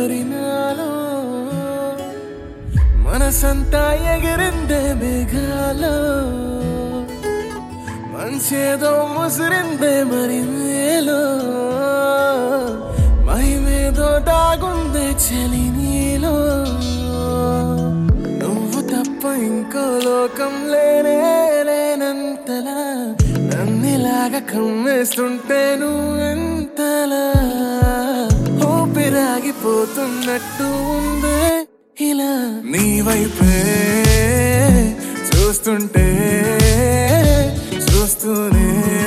మరి నాలో మనసంతా ఎగిరిందే మేఘాలో మంచేదో ముసిరిందే మరి నేలో మహిమేదో దాగుందే చలి నీలో నువ్వు తప్ప ఇంకో లోకం లేనే లేనంతలా నన్నిలాగా కమ్మేస్తుంటే నువ్వెంతలా ఊపిరాగిపోతున్నట్టు ఉందే ఇలా నీ వైపే చూస్తుంటే చూస్తూనే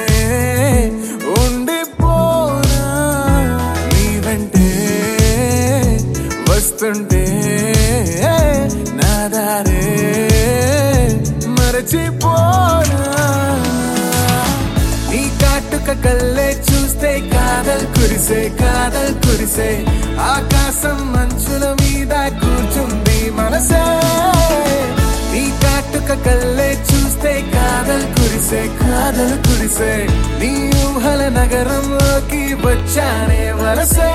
ఉండిపోనా నీ వెంటే వస్తుంటే నా దారే మరచిపోనా నీ కాటుక కళ్ళే చూస్తే కాదల్ కురిసే ఆకాశం మంచుల మీద కూర్చుంది మనసే నీ కాటుక కళ్ళే చూస్తే కాదల్ కురిసే నీ ఊహల నగరంలోకి వచ్చానే వలసే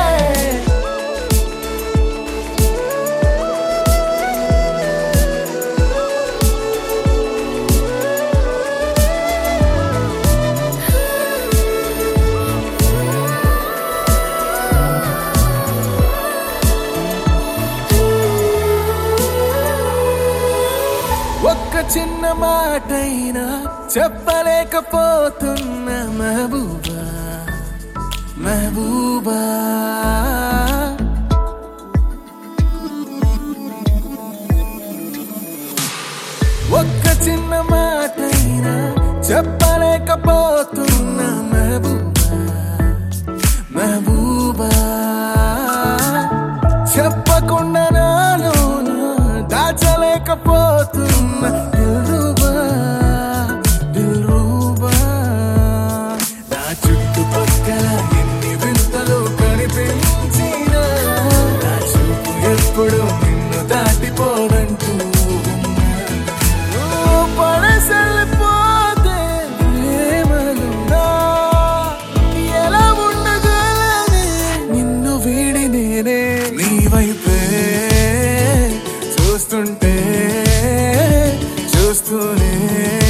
ఒక్క చిన్న మాటైనా చెప్పలేకపోతున్నా మెహబూబా ఒక్క చిన్న మాటైనా చెప్పలేకపోతున్నా మెహబూబా చెప్పకుండా నాలోన దాచలేకపోతున్నా దిల్రూబా నా చుట్టుపక్కల ఎన్ని వింతలు కనిపించినా నా చూపు ఎప్పుడు నిన్ను దాటిపోదంటూ పడసలిపోతే ప్రేమలున్నా ఎలా ఉండగలనే నిన్ను వీడి నేనే నీ వైపే చూస్తుంటే చూస్తూనే